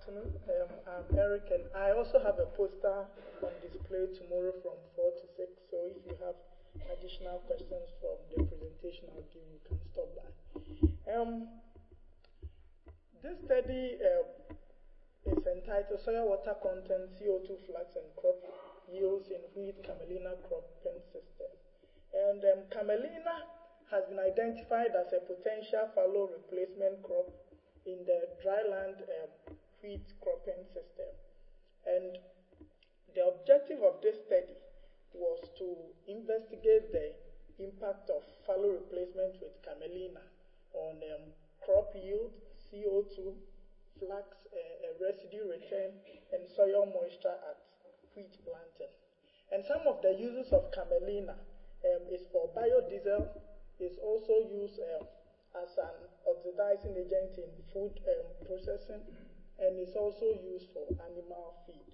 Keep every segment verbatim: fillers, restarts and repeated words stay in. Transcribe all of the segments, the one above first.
afternoon. Um, I'm Eric, and I also have a poster on display tomorrow from four to six. So if you have additional questions from the presentation I'll give you, can stop by. Um, this study uh, is entitled Soil Water Content, C O two Flux and Crop Yields in Wheat Camelina Cropping System. And um, Camelina has been identified as a potential fallow replacement crop in the dryland um, wheat cropping system. And the objective of this study was to investigate the impact of fallow replacement with Camelina on um, crop yield, C O two, flux, uh, uh, residue return, and soil moisture at wheat planting. And some of the uses of Camelina um, is for biodiesel, is also used um, as an oxidizing agent in food um, processing, and is also used for animal feed.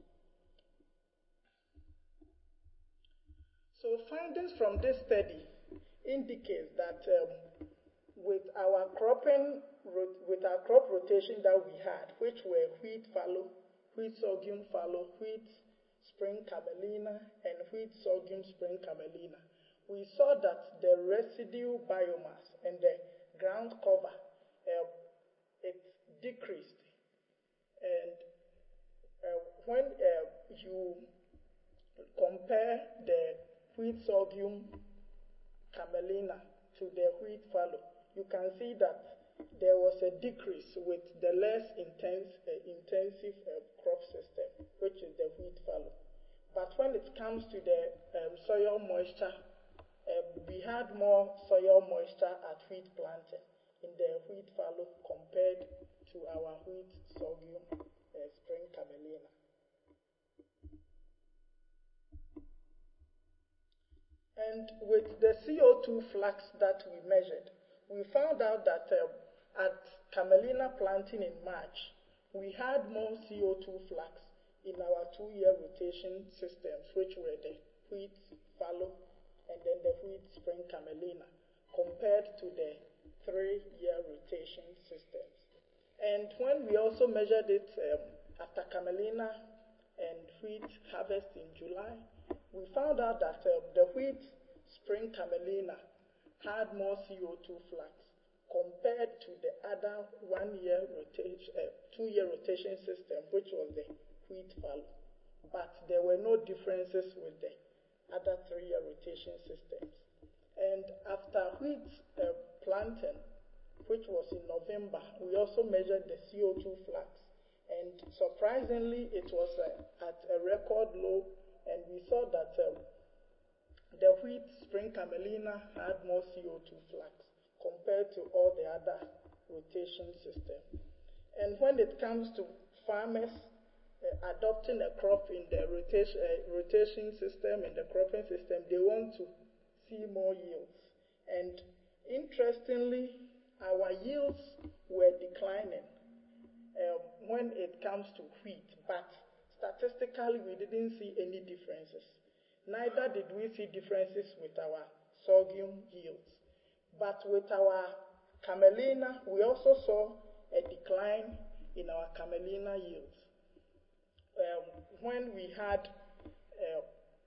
So findings from this study indicate that um, with our cropping, with our crop rotation that we had, which were wheat fallow, wheat sorghum fallow, wheat spring camelina, and wheat sorghum spring camelina, we saw that the residue biomass and the ground cover, uh, it decreased. And uh, when uh, you compare the wheat sorghum camelina to the wheat fallow, you can see that there was a decrease with the less intense, uh, intensive uh, crop system, which is the wheat fallow. But when it comes to the um, soil moisture, uh, we had more soil moisture at wheat planting in the wheat fallow compared to our wheat sorghum uh, spring camelina. And with the C O two flux that we measured, we found out that uh, at camelina planting in March, we had more C O two flux in our two-year rotation systems, which were the wheat fallow and then the wheat spring camelina, compared to the three-year rotation systems. And when we also measured it um, after camelina and wheat harvest in July, we found out that uh, the wheat spring camelina had more C O two flux compared to the other one-year rotation, uh, two-year rotation system, which was the wheat fallow. But there were no differences with the other three-year rotation systems. And after wheat uh, planting, which was in November, we also measured the C O two flux. And surprisingly, it was uh, at a record low, and we saw that um, the wheat spring camelina had more C O two flux compared to all the other rotation systems. And when it comes to farmers uh, adopting a crop in the rotation, uh, rotation system, in the cropping system, they want to see more yields. And interestingly, our yields were declining um, when it comes to wheat, but statistically we didn't see any differences. Neither did we see differences with our sorghum yields. But with our camelina, we also saw a decline in our camelina yields. Um, when we had uh,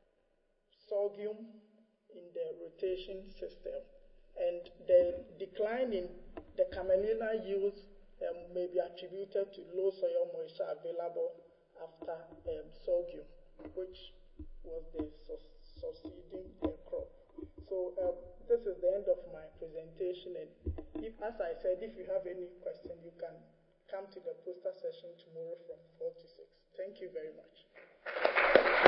sorghum in the rotation system, and the decline in the camelina yields um, may be attributed to low soil moisture available after um, sorghum, which was the su- succeeding uh, crop. So um, this is the end of my presentation, and if, as I said, if you have any question, you can come to the poster session tomorrow from four to six. Thank you very much.